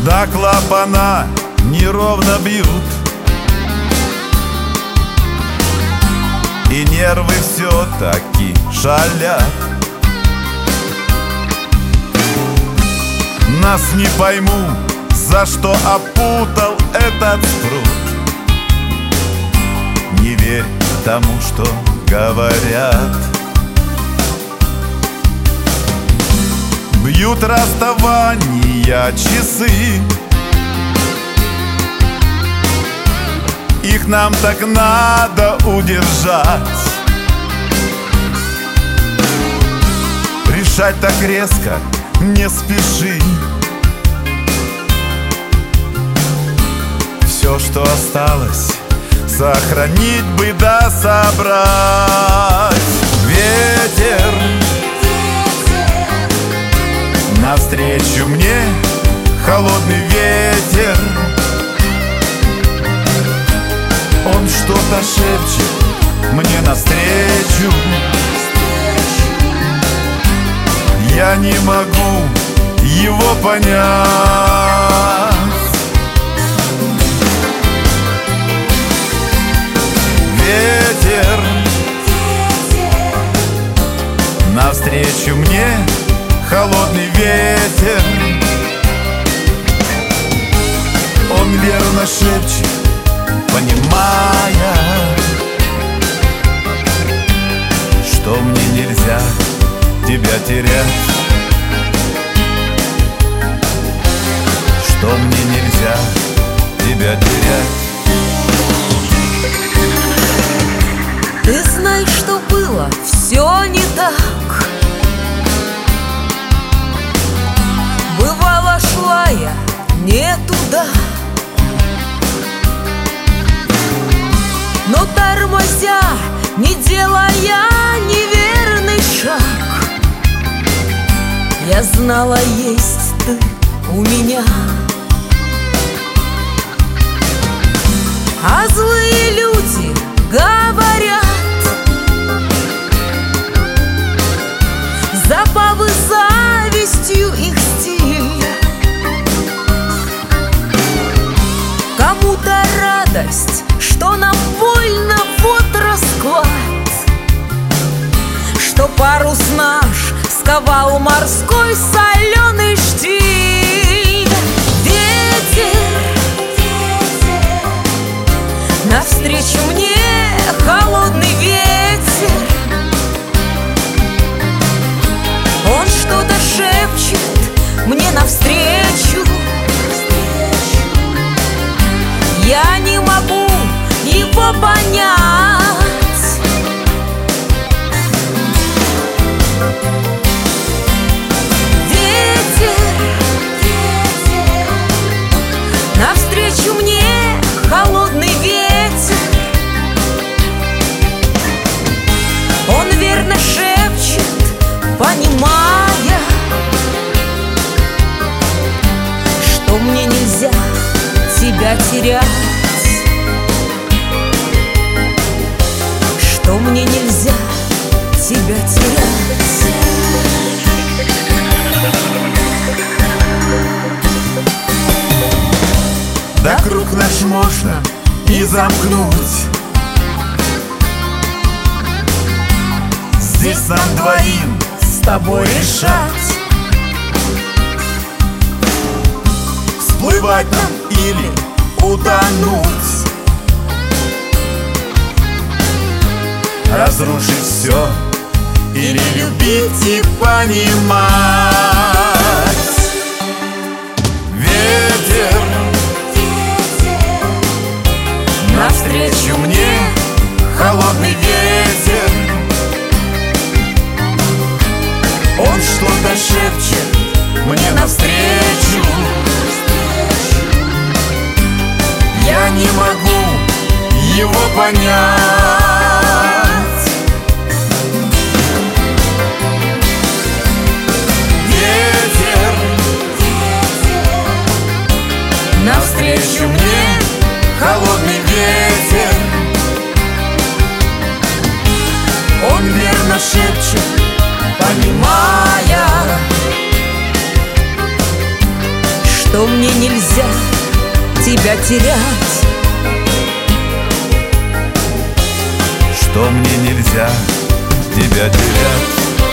Да клапана неровно бьют, и нервы все-таки шалят. Нас не пойму, за что опутал этот спрут. Не верь тому, что говорят. Бьют расставания часы, их нам так надо удержать. Решать так резко не спеши. Все, что осталось, сохранить бы да собрать. Ветер навстречу мне, холодный ветер. Он что-то шепчет мне навстречу. Я не могу его понять. Ветер навстречу мне, холодный ветер. Он верно шепчет, понимая, что мне нельзя тебя терять, что мне нельзя тебя терять. Ты знаешь, что было все не так. Бывало, шла я не туда, но тормозя, не делая неверный шаг, я знала, есть ты у меня. А злые люди говорят, забавы завистью их стиль. Кому-то радость, что нам больно, вот расклад, что парус наш сковал морской соленый штиль. Ветер навстречу мне, холодный ветер. Он что-то шепчет мне навстречу. Я не могу его понять. Навстречу мне, холодный ветер. Он верно шепчет, понимая, что мне нельзя тебя терять, что мне нельзя тебя терять. Да круг наш можно и замкнуть. Здесь нам двоим с тобой решать, всплывать нам или утонуть, разрушить все или любить и понимать. Ветер навстречу мне, холодный ветер. Он что-то шепчет мне навстречу. Я не могу его понять. Ветер навстречу мне, холодный ветер. Он верно шепчет, понимая, что мне нельзя тебя терять, что мне нельзя тебя терять.